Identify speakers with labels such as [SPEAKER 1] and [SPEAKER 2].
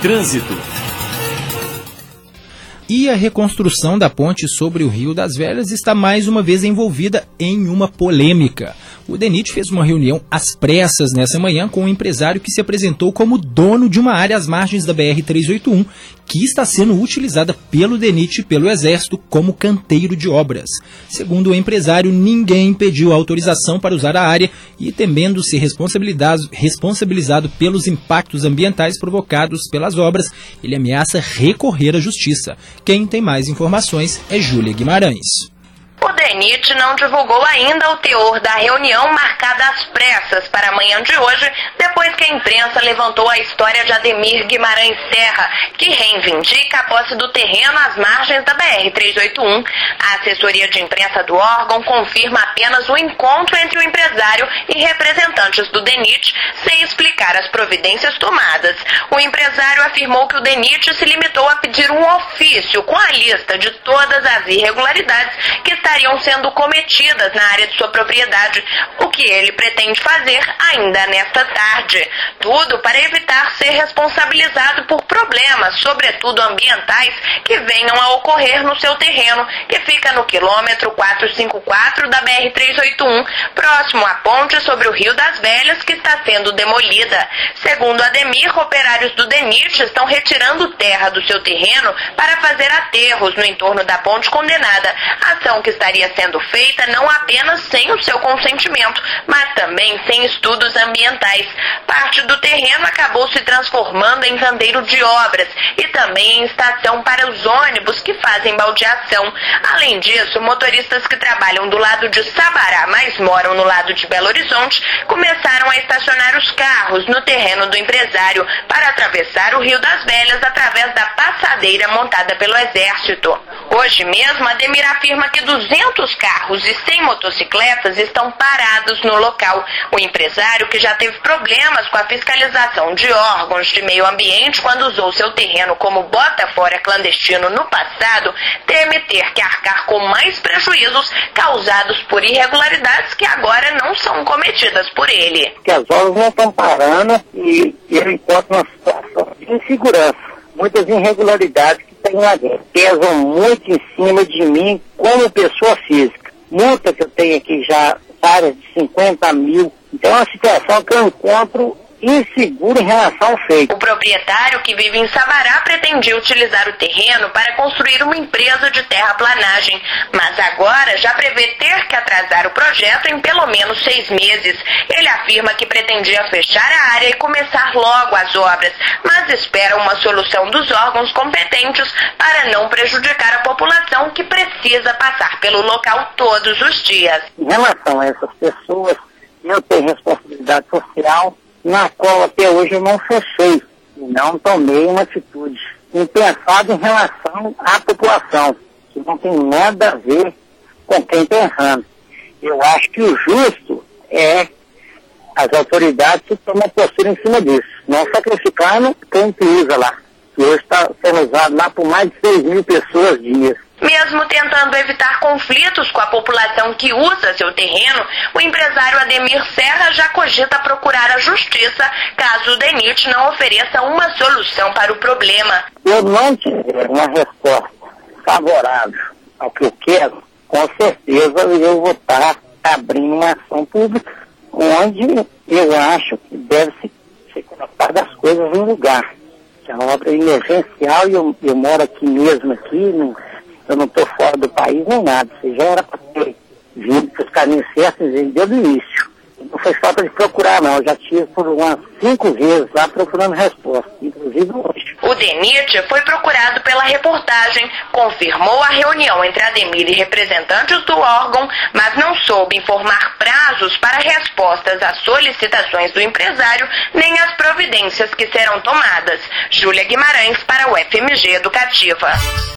[SPEAKER 1] Trânsito.
[SPEAKER 2] E a reconstrução da ponte sobre o Rio das Velhas está mais uma vez envolvida em uma polêmica. O DENIT fez uma reunião às pressas nessa manhã com um empresário que se apresentou como dono de uma área às margens da BR-381, que está sendo utilizada pelo DENIT e pelo Exército como canteiro de obras. Segundo o empresário, ninguém pediu autorização para usar a área e, temendo ser responsabilizado pelos impactos ambientais provocados pelas obras, ele ameaça recorrer à justiça. Quem tem mais informações é Júlia Guimarães.
[SPEAKER 3] O DENIT não divulgou ainda o teor da reunião marcada às pressas para amanhã de hoje, depois que a imprensa levantou a história de Ademir Guimarães Serra, que reivindica a posse do terreno às margens da BR-381. A assessoria de imprensa do órgão confirma apenas o encontro entre o empresário e representantes do DENIT, sem explicar as providências tomadas. O empresário afirmou que o DENIT se limitou a pedir um ofício com a lista de todas as irregularidades que estariam sendo cometidas na área de sua propriedade, o que ele pretende fazer ainda nesta tarde. Tudo para evitar ser responsabilizado por problemas, sobretudo ambientais, que venham a ocorrer no seu terreno, que fica no quilômetro 454 da BR-381, próximo à ponte sobre o Rio das Velhas, que está sendo demolida. Segundo Ademir, operários do DENIT estão retirando terra do seu terreno para fazer aterros no entorno da ponte condenada, ação que estaria sendo feita não apenas sem o seu consentimento, mas também sem estudos ambientais. Parte do terreno acabou se transformando em canteiro de obras e também em estação para os ônibus que fazem baldeação. Além disso, motoristas que trabalham do lado de Sabará, mas moram no lado de Belo Horizonte, começaram a estacionar os carros no terreno do empresário para atravessar o Rio das Velhas através da passadeira montada pelo Exército. Hoje mesmo, Ademir afirma que 200 carros e 100 motocicletas estão parados no local. O empresário, que já teve problemas com a fiscalização de órgãos de meio ambiente quando usou seu terreno como bota-fora clandestino no passado, teme ter que arcar com mais prejuízos causados por irregularidades que agora não são cometidas por ele.
[SPEAKER 4] Que as obras não estão parando e eu encontro uma situação de insegurança, muitas irregularidades que tem lá dentro. Pesam muito em cima de mim como pessoa física. Multa que eu tenho aqui já, áreas de 50 mil. Então é uma situação que eu encontro inseguro em relação ao feito.
[SPEAKER 3] O proprietário, que vive em Sabará, pretendia utilizar o terreno para construir uma empresa de terraplanagem, mas agora já prevê ter que atrasar o projeto em pelo menos 6 meses. Ele afirma que pretendia fechar a área e começar logo as obras, mas espera uma solução dos órgãos competentes para não prejudicar a população que precisa passar pelo local todos os dias.
[SPEAKER 4] Em relação a essas pessoas, eu tenho responsabilidade social, na qual até hoje eu não fechei e não tomei uma atitude impensada em relação à população, que não tem nada a ver com quem está errando. Eu acho que o justo é as autoridades que tomam postura em cima disso, não sacrificando quem utiliza lá, que hoje está sendo usado lá por mais de 6 mil pessoas dias.
[SPEAKER 3] Mesmo tentando evitar conflitos com a população que usa seu terreno, o empresário Ademir Serra já cogita procurar a justiça caso o DENIT não ofereça uma solução para o problema.
[SPEAKER 4] Se eu não tiver uma resposta favorável ao que eu quero, com certeza eu vou estar abrindo uma ação pública, onde eu acho que deve ser colocada as coisas no lugar. Que a obra é emergencial e eu moro aqui mesmo, eu não estou fora do país nem nada. Você já era para ter vindo para os caminhos certos desde o início. Não foi falta de procurar, não. Eu já tive por umas 5 vezes lá procurando resposta, inclusive hoje.
[SPEAKER 3] O DENIT foi procurado pela reportagem, confirmou a reunião entre Ademir e representantes do órgão, mas não soube informar prazos para respostas às solicitações do empresário, nem as providências que serão tomadas. Júlia Guimarães para o FMG Educativa.